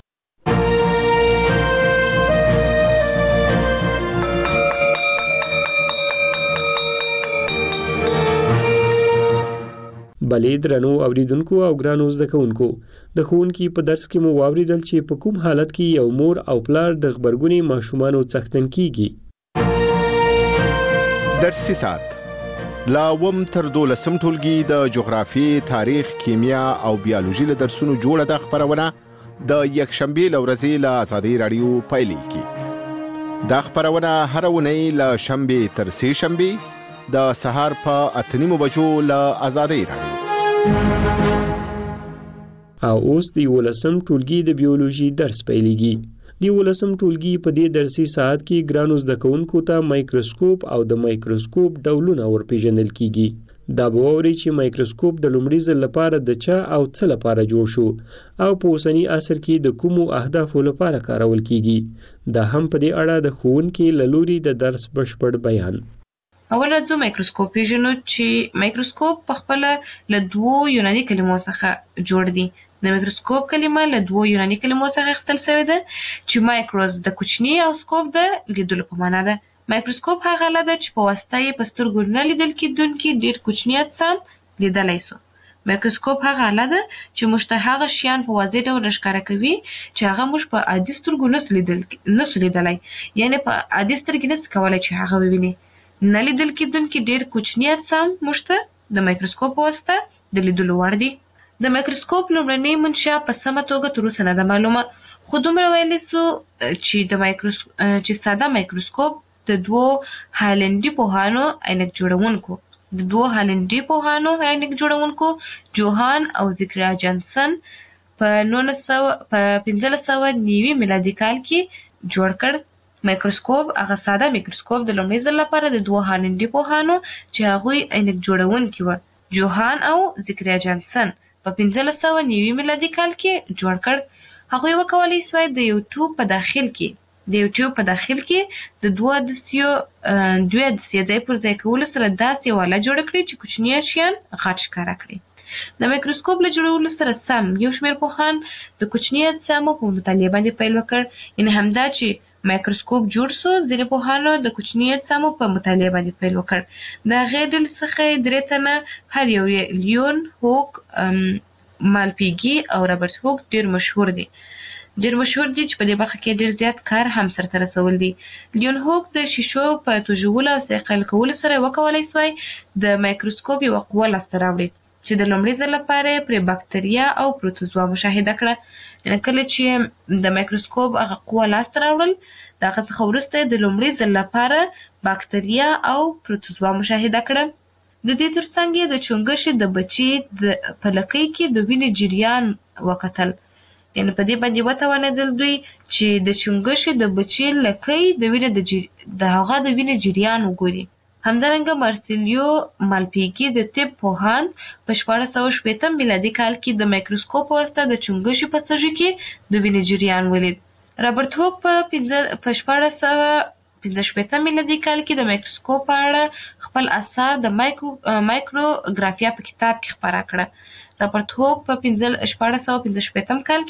بلې درنو اوریدونکو او ګرانو زده کوونکو، د ښوونکي په درس کې مو واوریدل چې په کوم حالت کې یو مور او پلار د غبرګونې ماشومانو څښتن کیږي. درسي ساعت لا اووم تر دولسم ټولګي د جغرافیې، تاریخ، کیمیا او بیولوژي له درسونو جوړه ده خپرونه د یکشنبې له ورځې له ازادۍ راډیو پیلېږي. دا خپرونه هره اونۍ له شنبې تر سې شنبې د سهار په اته نیمو بجو له ازادۍ راډیو. او اوس د یولسم ټولګي د بیولوژي درس پیلېږي. د یولسم ټولګي په دې درسي ساعت کې ګرانو زده کوونکو ته مایکروسکوپ او د مایکروسکوپ ډولونه ورپېژندل کیږي. دا به واورئ چې مایکروسکوپ د لومړي ځل لپاره د چا او څه لپاره جوړ شو او په اوسني عصر کې د کومو اهدافو لپاره کارول کیږي. دا هم په دې اړه د ښوونکي له لوري د درس بشپړ بیان. اول راځو مایکروسکوپ پیژنو چې مایکروسکوپ په خپل له دوو یوناني کلمو څخه جوړ دی. د مایکروسکوپ کلمه له دوو یوناني کلمو څخه اخیستل شوې ده چې مایکروس د کوچني او سکوپ د لیدلو په معنا ده. مایکروسکوپ هغه آله ده چې په واسطه یې په سترګو نه لیدل کېدونکي ډېر کوچني اجسام لیدلی سو. مایکروسکوپ هغه آله ده چې موږ ته هغه شیان په واضح ډول راښکاره کوي چې هغه موږ په عادي سترګو نسو لیدل نسو لیدلی، یعنې په عادي سترګې نسي کولی چې هغه وویني. نه لیدل کېدونکي ډېر کوچني اجسام موږ ته د مایکروسکوپ په واسطه د لیدلو وړ دي. د مایکروسکوپ لومړنۍ منشا په سمه توګه تر اوسه نه ده معلومه، خو دومره ویلی سو چې د مایکروسکوپ چې ساده مایکروسکوپ د دوو هالنډي پوهانو عینک جوړونکو د دوو هالنډي پوهانو عینک جوړونکو جوهان او زکریا جانسن په نولس سوه په پنځلس سوه نوي میلادي کال کې جوړ کړ. مایکروسکوپ هغه ساده مایکروسکوپ د لومړي ځل لپاره د دوو هالنډي پوهانو چې هغوی عینک جوړونکي وه جوهان او زکریا جانسن په پنځلس سوه نوي میلادي کال کې جوړ کړ. هغوی وکولی سوای د یو ټوب په داخل کې د یو ټیوب په داخل کې د دوه عدسیو دوه عدسیې ځای پر ځای کولو سره داسې یوه آله جوړه کړي چې کوچني شیان غټ ښکاره کړي. د مایکروسکوپ له جوړولو سره سم یو شمېر پوهان د کوچني اجسامو په مطالعې باندې پیل وکړ. یعنې همدا چې مایکروسکوپ جوړ سو، ځینې پوهانو د کوچني اجسامو په مطالعې باندې پیل وکړ. د هغې ډلې څخه درې تنه هر یو یې لیون هوک، مالپیګي او رابرټ هوک ډېر مشهور دي ډېر مشهور دي چې په دې برخه کې ډېر زیات کار هم سرته رسول دي. لیون هوک د شیشو په توژولو او صیقل کولو سره وکولی سوای د مایکروسکوپ یوه قوه لاسته راوړي چې د لومړي ځل لپاره یې پرې باکتریا او پروتوزوا مشاهده کړه. یعنې کله چې د مایکروسکوپ هغه قوه لاسته راوړل د هغه څخه وروسته د لومړي ځل لپاره باکتریا او پروتوزوا مشاهده کړه. د دې ترڅنګ یې د چونګښې د بچي په لکۍ کې د وینې جریان وکتل. یعنی په دې باندې وتوانېدل دوی چې د چونګښې د بچي لکۍ د وینې د جر... د هغه د وینې جریان وګوري. همدارنګه مارسیلیو مالپیګي د طب پوهاند په شپاړس سوه شپېتم میلادي کال کې د مایکروسکوپ په واسطه د چونګښې په سږي کې د وینې جریان ولید. رابرټ هوک په پنځه په شپاړس سوه پنځه شپېتم میلادي کال کې د مایکروسکوپ په اړه خپل اثار د مایکرو مایکروګرافیا په کتاب کې خپاره کړه. رابرټ هوک په پنځه شپاړس سوه پنځه شپېتم کال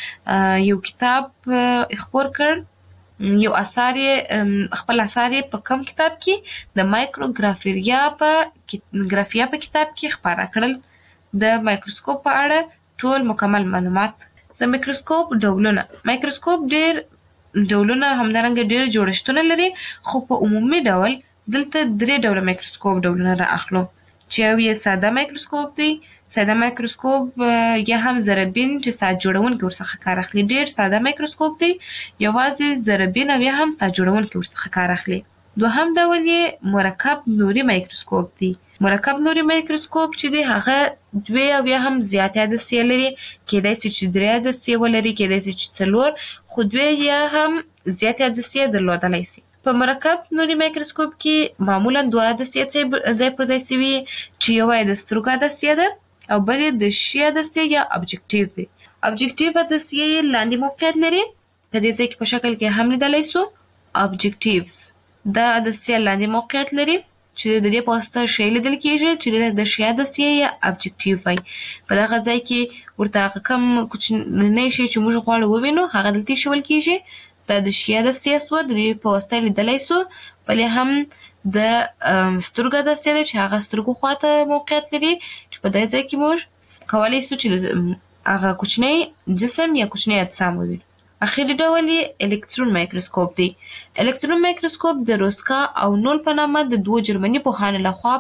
کې یو کتاب خپور کړ. یو اثار خپل اثار په کم کتاب کې د مایکروګرافیا په ګرافیا په کتاب کې خپاره کړل. د مایکروسکوپ په اړه ټول مکمل معلومات. د مایکروسکوپ ډولونه. مایکروسکوپ ډېر ډولونه همدارنګه ډېر جوړښتونه لري، خو په عمومي ډول دلته درې ډوله مایکروسکوپ ډولونه را اخلو چې یو یې ساده مایکروسکوپ دی. ساده مایکروسکوپ یا هم ذرهبین چې ساعت جوړونکي ورڅخه کار اخلي ډېر ساده مایکروسکوپ دی، یوازې ذرهبین او یا هم ساعت جوړونکي ورڅخه کار اخلي. دوهم ډول یې مرکب نوري مایکروسکوپ دی. مرکب نوري مایکروسکوپ چې دی هغه دوې او یا هم زیاتې عدسیې لري، کېدای شي چې درې عدسیې ولري، کېدای شي چې څلور، خو دوې یا هم زیاتې عدسیې درلودلی شي. په مرکب نوري مایکروسکوپ کې معمولا دوه عدسیې ځای پر ځای شوي چې یوه یې د سترګو عدسیه ده او بل یې د شي عدسیې یا ابجکټیو دی. ابجکټیو عدسیې یې لاندې موقعیت لري، په دې ځای کې په شکل کې هم لیدلی شو. ابجکټیوز دا عدسیه لاندې موقعیت لري چې د دې په واسطه شی لیدل کېږي چې د شي عدسیې یا ابجکټیو وایي. په دغه ځای کې ورته هغه کم کوچنی شی چې موږ غواړو ووینو هغه دلته ایښودل کېږي. دا د شي عدسیه سوه، د دې په واسطه لیدلی سو. بلې هم د سترګو عدسیه ده چې هغه سترګو خواته موقعیت لري، چې په دې ځای کې موږ کولی سو چې هغه کوچنی جسم یا کوچنی اجسام ووینو. اخري ډول یې الکترون مایکروسکوپ دی. الکترون مایکروسکوپ د روسکا او نول په نامه د دوو جرمني پوهانو لخوا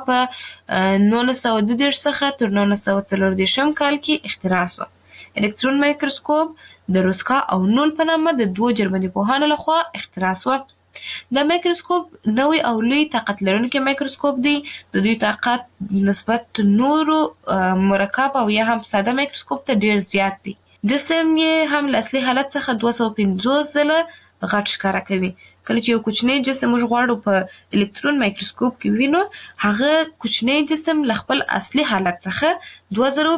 په نولس سوه دوه دېرش څخه تر نولس سوه څلور دېرشم کال کې اختراع سوه. الکترون مایکروسکوپ د روسکا او نول په نامه د دوو جرمني پوهانو لخوا اختراع سوه. دا مایکروسکوپ نوی او لوی طاقت لرونکی مایکروسکوپ دی. د دوی طاقت نسبت نورو مرکب او یا هم ساده مایکروسکوپ ته ډېر زیات دی. جسم یې هم له اصلي حالت څخه دوه سوه پنځوس ځله غټ ښکاره کوي. کله چې یو کوچنی جسم موږ غواړو په الکترون مایکروسکوپ کې ووینو، هغه کوچنی جسم له خپل اصلي حالت څخه دوه سوه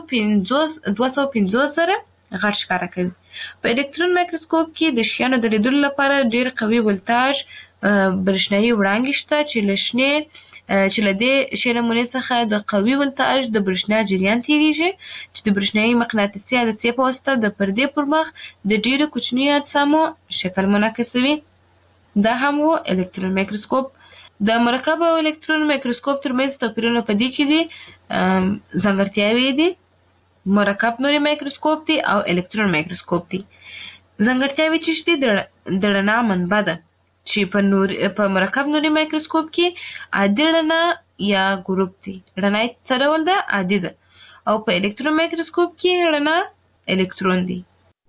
پنځوس ځله غټ ښکاره کوي. په الکترون مایکروسکوپ کې د شیانو د لیدلو لپاره ډېر قوي ولتاژ برېښنايي وړانګې شته چې له شنې چې له دې شی نمونې څخه د قوي ولتاژ د برېښنا جریان تېرېږي چې د برېښنايي مقناطیسي عدسیې په واسطه د پردې پر مخ د ډېرو کوچنیو اجسامو شکل منعکسوي. دا هم و الکترون مایکروسکوپ. د مرکب او الکترون مایکروسکوپ ترمنځ توپیرونه په دې کې دي. ځانګړتیاوې دي مرکب نوري مایکروسکوپ دی او الکترون مایکروسکوپ دی. ځانګړتیاوې چې دي د رڼا منبع ده چې په نور په مرکب نوري مایکروسکوپ کې عادي رڼا یا ګروپ دی. رڼا څه ډول ده؟ عادي ده. او په الکترون مایکروسکوپ کې رڼا الکترون دی.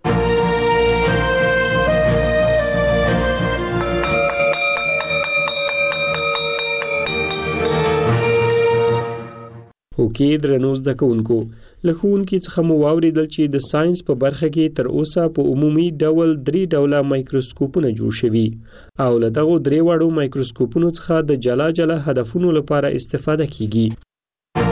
اوکې درنو زده کوونکو، له ښوونکي څخه مو واورېدل چې د ساينس په برخه کې تر اوسه په عمومي ډول درې ډوله مایکروسکوپونه جوړ شوي او له دغو درې واړو مایکروسکوپونو څخه د جلا جلا هدفونو لپاره استفاده کیږي.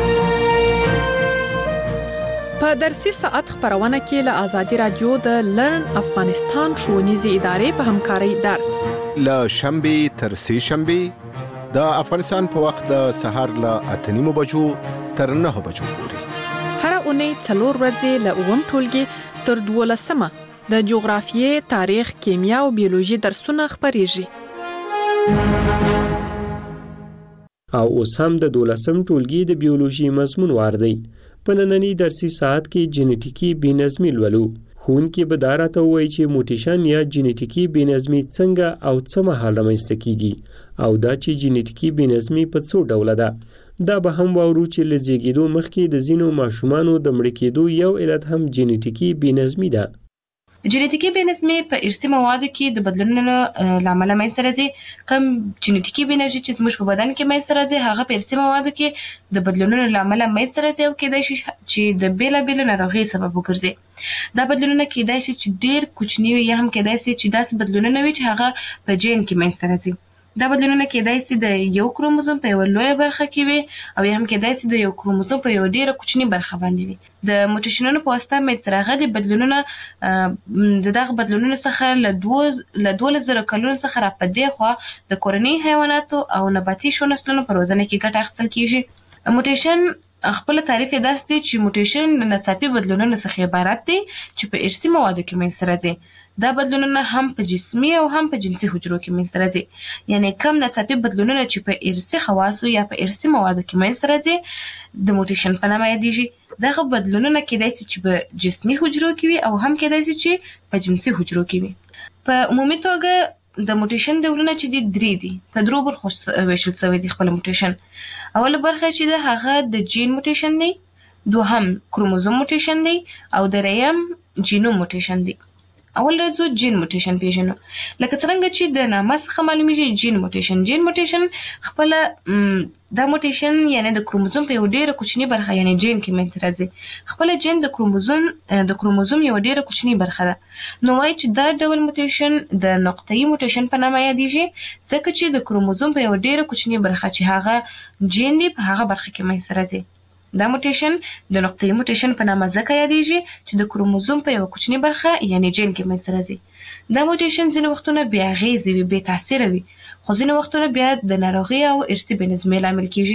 په درسي ساعت خبرونه کې له آزادي رادیو د لرن افغانستان ښوونیزې ادارې په همکارۍ درس له شنبې تر سه شنبې د افغانستان په وخت د سهار له اته نیمو بجو تر نهه بجو پورې. هر اونۍ څلور ورځې له اووم ټولګي تر دولسمه د جغرافیې، تاریخ، کیمیا او بیولوژي درسونه خپرېږي. او اوس هم د دولسم ټولګي د بیولوژي مضمون وار دی. په نننی درسي ساعت کې جینټیکي بېنظمي لولو. ښوونکي به دا راته ووایي چې موټیشن یا جینټیکي بېنظمي څنګه او څه مهال رامنځته کیږي او دا چې جینټیکي بېنظمي په څو ډوله ده. دا به هم واورو چې له زیږېدو مخکې د ځینو ماشومانو د مړه کېدو یو علت هم جینټیکي بېنظمي ده. جنټیکي بې نظمي په ارثي موادو کې د بدلونونو له امله منځته راځي. کوم جنټیکي بې انرژي چې زموږ په بدن کې منځته راځي هغه په ارثي موادو کې د بدلونونو له امله منځته راځي او کېدای شي چې د بېلابېلو ناروغیو سبب وګرځي. دا بدلونونه کېدای شي چې ډېر کوچني وي یا هم کېدای شي چې داسې بدلونونه وي چې هغه په جین کې منځته راځي. دا بدلونونه کېدای شي د یو کروموزوم په یوه لویه برخه کې وي او یا هم کېدای شي د یو کروموزوم په یوه ډېره کوچني برخه باندې وي. د موټیشنونو په واسطه منځته راغلي بدلونونه د دغه بدلونونو څخه له دوه له دولس زره کلونو څخه را په دې خوا د کورني حیواناتو او نباتي شو نسلونو په روزنه کې ګټه اخیستل کېږي. موټیشن خپل تعریف یې داسې دی چې موټیشن د ناڅاپي بدلونونو څخه عبارت دی چې په ارثي موادو کې منځته راځي. دا بدلونونه هم په جسمي او هم په جنسي حجرو کې منځته راځي. یعنی کم ناڅاپي بدلونونه چې په ارثي خواصو یا په ارثي موادو کې منځته راځي د موټیشن په نامه یادېږي. دغه بدلونونه کېدای شي چې په جسمي حجرو کې وي او هم کېدای شي چې په جنسي حجرو کې وي. په عمومي توګه د موټیشن ډولونه چې دي درې دي. په درو برخو ویشل شوی دی خپل موټیشن. اوله برخه چې ده هغه د جین موټیشن دی، دوهم کروموزوم موټیشن دی او دریم جینوم موټیشن دی. اول راځو جین موټیشن پیژنو. لکه څنګه چې د نامه څخه معلومیږي جین موټیشن جین موټیشن خپل دا موټیشن یعنی د کروموزوم په یو ډیره کوچنی برخه یعنی جین کې منځته راځي. خپل جین د کروموزوم د کروموزوم یو ډیره کوچنی برخه ده. نو وايي چې دا ډول موټیشن د نقطه‌ای موټیشن په نامه یادېږي ځکه چې د کروموزوم په یو ډیره کوچنی برخه چې هغه جین دی په هغه برخه کې منځته راځي. دا موټیشن د نقطه‌ای موټیشن په نامه ځکه یادېږي چې د کروموزوم په یو کوچنی برخه یعنی جین کې منځته راځي. دا موټیشن ځینې وختونه بې اغېزې وي، بې تاثیره وي، خو ځینې وختونه بیا د ناروغۍ او ارثي بې نظمۍ لامل کېږي.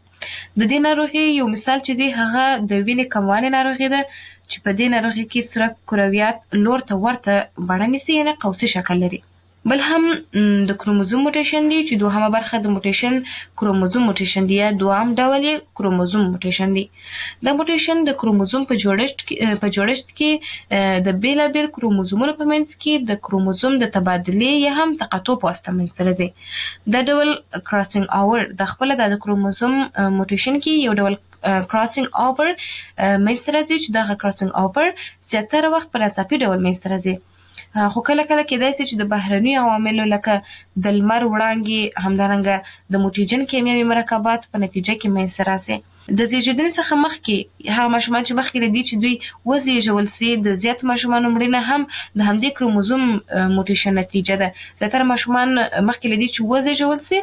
د دې ناروغۍ یو مثال چې دی هغه د وینې کموالي ناروغي ده چې په دې ناروغۍ کې سره کرویات لور ته ورته بڼه نیسي یعنې قوسي شکل لري. بل هم د کروموزوم موټیشن دی چې دوهمه برخه د موټیشن کروموزوم موټیشن دی یا دوهم ډول یې کروموزوم موټیشن دی. دا موټیشن د کروموزوم په جوړښت کې په جوړښت کې د بیلابیل کروموزومونو په منځ کې د کروموزوم د تبادلې یا هم تقاطع په واسطه منځته راځي. دا ډول کراسینګ اوور د خپل د کروموزوم موټیشن کې یو ډول کراسینګ اوور منځته راځي چې دا کراسینګ اوور زیاتره وخت په ناڅاپي ډول منځته راځي. خو کله کله کېدای شي چې د بهرني عواملو لکه د لمر وړانګې همدارنګه د موټیجن کیمیاوي مرکبات په نتیجه کې منځته راسي. د زیږیدنې څخه مخکې هغه ماشومان چې مخکې له دې چې دوی وزېږول سي د زیات ماشومانو مړینه هم د همدې کروموزوم موټیشن نتیجه ده. زیاتره ماشومان مخکې له دې چې وزېږول سي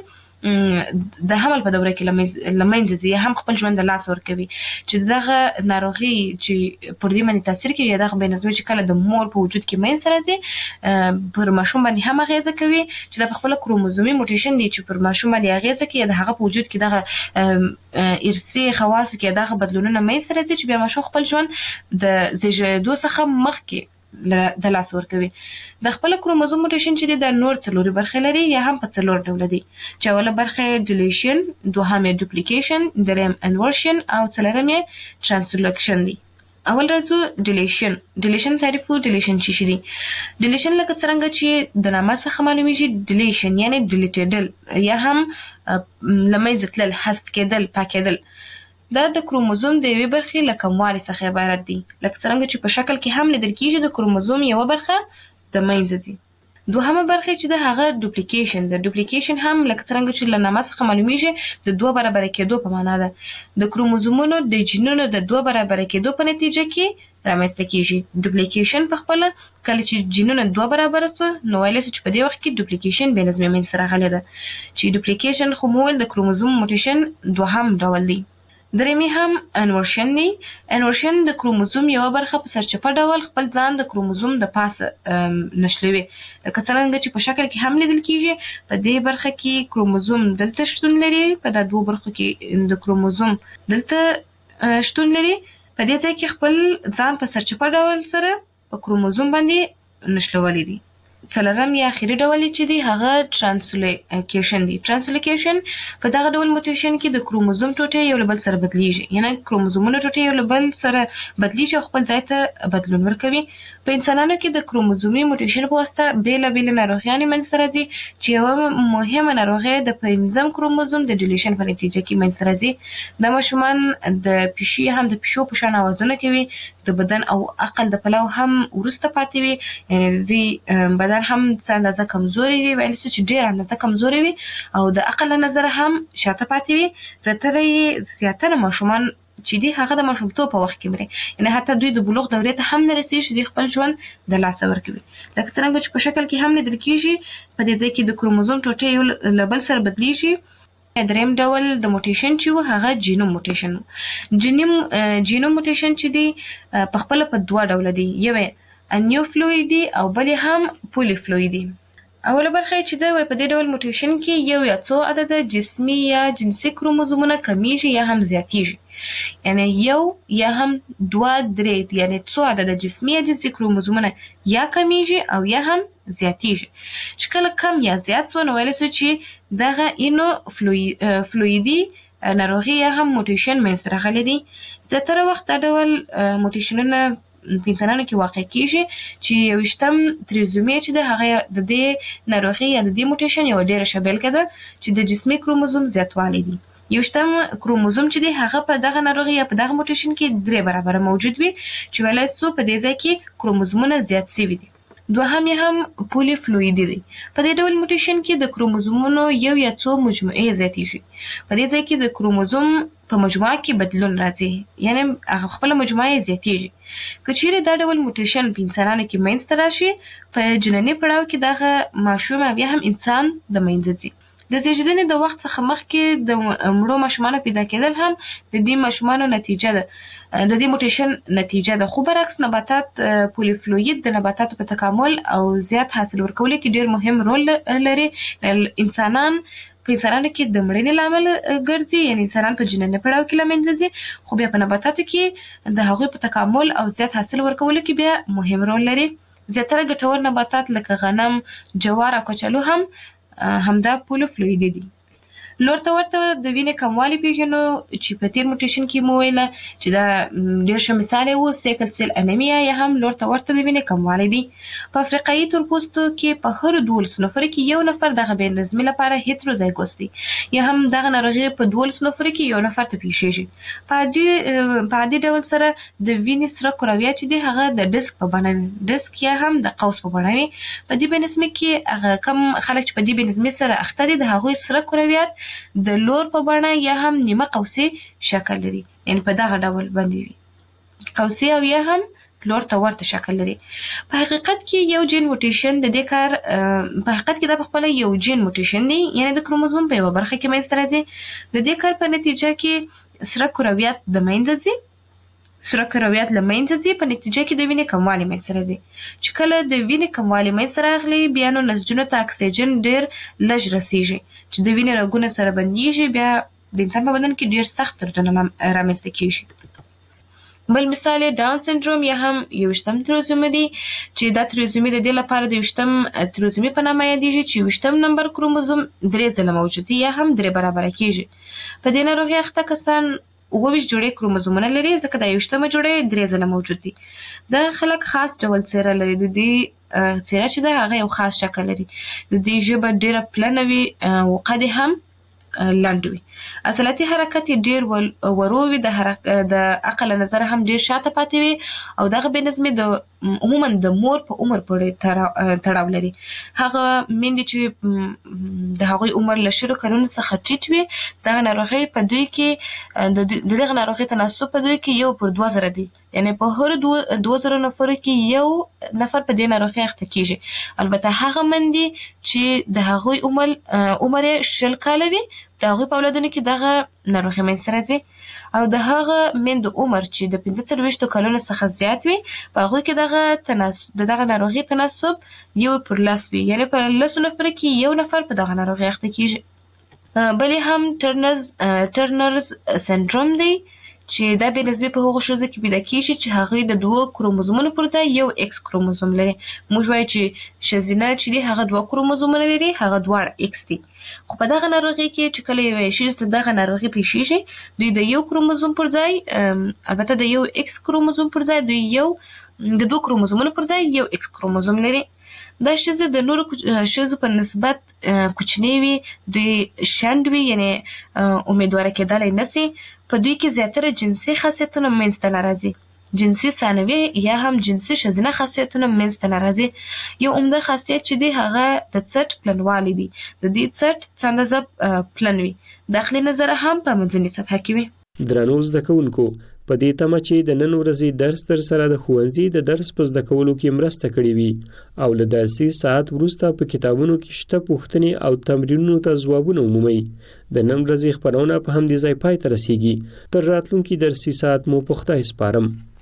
د حمل په دوره کې له منځه ځي هم خپل ژوند د لاس ورکوي چې دغه ناروغي چې پر دې باندې تاثیر کوي یا دغه بې نظمي چې کله د مور په وجود کې منځته راځي پر ماشوم باندې هم اغېزه کوي چې دا په خپله کروموزومي موټیشن دی چې پر ماشوم باندې اغېزه کوي یا د هغه په وجود کې دغه ارثي خواصو کې دغه بدلونونه منځته راځي چې بیا ماشوم خپل ژوند د زېږېدو څخه مخکې د لاس ورکوي. د خپل کروموزوم موټیشن چې دی د نور څلوري برخې لري یا هم په څلور ډوله دي چې اوله برخه یې ډیلیشن، دوهم یې ډوپلیکیشن، دریم انورشن او څلورم یې ترانسلوکشن دی. اول راځو ډیلیشن. ډیلیشن تعریف وو. ډیلیشن څه شی دی؟ ډیلیشن لکه څرنګه چې د نامه څخه معلومیږي ډیلیشن یعنی ډیلیټیدل یا هم له منځه تلل، حذف کېدل، پاکېدل. دا د کروموزوم د یوې برخې له کموالي څخه عبارت دی لکه څرنګه چې په شکل کې هم لیدل کېږي د کروموزوم یوه برخه د منځه ځي. دوهمه برخه چې د هغه ډوپلیکیشن ده. ډوپلیکیشن هم لکه څرنګه چې له نامه څخه معلومیږي د دوه برابره کېدو په معنا ده. د کروموزومونو د جینونو د دوه برابره کېدو په نتیجه کې رامنځته کېږي. ډوپلیکیشن په خپله کله چې جینونه دوه برابره سوه نو ویلی سو چې په دې وخت کې ډوپلیکیشن بې نظمي منځته راغلی ده چې ډوپلیکیشن خو مو ویل د کروموزوم موټیشن دوهم ډول دی. درېمې هم انورشن دی. انورشن د کروموزوم یوه برخه په سرچپه ډول خپل ځان د کروموزوم د پاسه نښلوي لکه څرنګه چې په شکل کې هم لیدل کېږي. په دې برخه کې کروموزوم دلته شتون لري، په دا دوو برخو کې د کروموزوم دلته شتون لري. په دې ځای کې خپل ځان په سرچپه ډول سره په کروموزوم باندې نښلولی دی. څلورم یا اخري ډول چې دی هغه ترانسلوکیشن دی. ترانسلوکیشن په دغه ډول موټیشن کې د کروموزوم ټوټې یو له بل سره بدلیږي یعنی کروموزومونه ټوټې یو له بل سره بدلیږي او خپل ځای ته بدلون ورکوي. په انسانانو کې د کروموزومي موټیشن په واسطه بیلابېلې ناروغیانې منځته راځي چې یوه مهمه ناروغي د پنځم کروموزوم د ډیلیشن په نتیجه کې منځته راځي. د ماشومان د پیشي هم د پیشو په شان اوازونه کوي، د بدن او عقل د پلو هم وروسته پاتې وي، یعنې د دوی بدن هم څه اندازه کمزوري وي، ویلی شي چې ډېره اندازه کمزوري وي او د عقل له نظره هم شاته پاتې وي. زیاتره یې زیاتره ماشومان چې دي هغه د ماشومتوب په وخت کې مري، یعنې حتی دوی د بلوغ دورې ته هم نه رسېږي چې دوی خپل ژوند د لاسه ورکوي. لکه څرنګه چې په شکل کې هم لیدل کېږي، په دې ځای کې د کروموزوم ټوټې یو له بل سره بدلېږي. دریم ډول د موټیشن چې و هغه جینوم موټیشن و. جینوم جینوم موټیشن چې دی په خپله په دوه ډوله دی، یو یې انیوفلویدي او بل یې هم پولیفلویدي. اوله برخه چې ده په دې ډول موټیشن کې یو یا څو عدده جسمي یا جنسي کروموزومونه کمیږي یا هم زیاتیږي، یعنی یو یا هم دوه درې، یعنی څو عدده جسمي یا جنسي کروموزومونه یا کمیږي او یا هم زیاتیږي. چې کله کم یا زیات سو نو ویلی سو چې دغه اینو فلویدي ناروغي یا هم موټیشن منځته راغلی دی. زیاتره وخت دا ډول موټیشنونه په انسانانو کې واقع کېږي چې یویشتم تریزومي چې ده هغه د دې ناروغي یا د دې موټیشن یوه ډېره ښه بېلګه ده چې د جسمي کروموزوم زیاتوالی دی. یویشتم کروموزوم چې دی هغه په دغه ناروغي یا په دغه موټیشن کې درې برابره موجود وي، چې ویلی سو په دې ځای کې کروموزومونه زیات سوي دي. دوهم یې هم پولی فلویدي دی. په دې ډول موټیشن کې د کروموزومونو یو یا څو مجموعې زیاتېږي. په دې ځای کې د کروموزوم په مجموعه کې بدلون راځي، یعنی هغه خپله مجموعه یې زیاتېږي. که چیرې دا ډول موټیشن په انسانانو کې منځته راشي، په جنیني پړاو کې دغه ماشوم او یا هم انسان د منځه ځي. د زیږیدنې د وخت څخه مخکې د مړو ماشومانو پیدا کېدل هم د دې ماشومانو نتیجه ده، د دې موټیشن نتیجه ده. خو برعکس نباتات پولیفلوید د نباتاتو په تکامل او زیات حاصل ورکولو کې ډېر مهم رول لري. انسانان په انسانانو کې د مړینې لامل ګرځي، یعنی انسانان په جنیني پړاو کې له منځه ځي، خو بیا په نباتاتو کې د هغوی په تکامل او زیات حاصل ورکولو کې بیا مهم رول لري. زیاتره ګټور نباتات لکه غنم، جوار او کچالو هم همدا پولیفلویدي دي. لور ته ورته د وینې کموالی پیژنو چې په تیر موټیشن کې مو ویله چې دا ډېر ښه مثال یې و، سیکل سیل انیمیا یا هم لور ته ورته د وینې کموالی دی. په افریقایي تورپوستو کې په هرو دولسو نفرو کې یو نفر دغه بې نظمي لپاره هیتروزایګوس دی، یا هم دغه ناروغي په دولسو نفرو کې یو نفر ته پیښیږي. په عادي په عادي ډول سره د وینې سره کرویات چې دی هغه د ډسک په بڼه وي، ډسک یا هم د قوس په بڼه وي. په دې بې نظمي کې هغه کم خلک چې په دې بې نظمي سره اخته دي، د هغوی سره کرویات د لور په بڼه یا هم نیمه قوسي شکل لري، یعنی په دغه ډول باندې وي، قوسي او یا هم لور ته ورته شکل لري. په حقیقت کې یو جین موټیشن د دې کار په حقیقت کې دا په خپله یو جین موټیشن دی، یعنی د کروموزوم په یوه برخه کې منځته راځي. د دې کار په نتیجه کې سره کرویات د منځه ځي، سره کرویات له منځه ځي، په نتیجه کې د وینې کموالی منځته راځي. چې کله د وینې کموالی منځته راغلی، بیا نو نسجونو ته اکسیجن ډېر لږ رسیږي، چې د وینې رګونه سره بندېږي، بیا د انسان په بدن کې ډېر سخت دردونه رامنځته کېږي. بل مثال یې ډاون سنډروم یا هم یویشتم تریزومي دی، چې دا تریزومي د دې لپاره د یویشتم تریزومي په نامه یادېږي چې یویشتم نمبر کروموزوم درې ځله موجود دی یا هم درې برابره کېږي. په دې ناروغۍ اخته کسان اووه ویشت جوړې کروموزومونه لري، ځکه دا یویشتمه جوړې درې ځله موجود دي. دا خلک خاص ډول څېره لري، د دې څېره چې ده هغه یو خاص شکل لري. د دې ژبه ډېره پلنه وي او قد یې هم لنډ وي. عضلاتي حرکت یې ډېر ورو وي، د د عقل له نظره هم ډېر شاته پاتې وي، او دغه بې نظمي د عموما د مور په عمر پورې تړاو لري. هغه میندې چې د هغوی عمر له شلو کلونو څخه ټیټ وي، دغه ناروغۍ په دوی کې د دغه ناروغۍ تناسب په دوی کې یو پر دوه زره دی، یعنی په هرو دوه زرو نفرو کې یو نفر په دې ناروغۍ اخته کېږي. البته هغه میندې چې د هغوی عمر عمر یې شل کاله وي، د هغوی په اولادونو کې دغه ناروغي منځته راځي. او د هغه میندو عمر چې د پنځه څلوېښتو کلونو څخه زیات وي، په هغوی کې دغه تناسب د دغه ناروغي تناسب یو پر لس وي، یعنی په لسو نفرو کې یو نفر په دغه ناروغي اخته کېږي. بل هم ټرنرز ټرنرز سنډروم دی، چې دا بې نظمي په هغو ښځو کې پیدا کېږي چې هغوی د دوه کروموزومونو پر ځای یو ایکس کروموزوم لري. موږ وایو چې ښځینه چې دي هغه دوه کروموزومونه لري، هغه دواړه ایکس دي. خو په دغه ناروغۍ کې چې کله یوې ښځې ته دغه ناروغي پیښیږي، دوی د یو کروموزوم پر ځای البته د یو ایکس کروموزوم پر ځای دوی یو د دوه کروموزومونو پر ځای یو ایکس کروموزوم لري. دا ښځې د نورو ښځو په نسبت کوچنۍ وي، دوی شنډ وي، یعنی امیدواره کېدلی نشي. په دوی کې زیاتره جنسي خاصیتونه منځته نه راځي. جنسي ثانوي یا هم جنسي ښځینه خاصیتونه منځته نه راځي. یو عمده خاصیت چې دی هغه د څټ پلنوالی دی. د دې څټ څه اندازه پلن وي، داخلي نظر هم په منځنۍ سطحه کې وي. درنو زده کوونکو، په دې تمه چې د نن ورځې درس در سره د ښوونځي د درس په زده کولو کې مرسته کړې وي او له درسي ساعت وروسته په کتابونو کې شته پوښتنې او تمرینونو ته ځوابونه ومومئ. د نن ورځې خپرونه په همدې ځای پای ته رسیږي. تر راتلونکي درسي ساعت مو په خدای سپارم.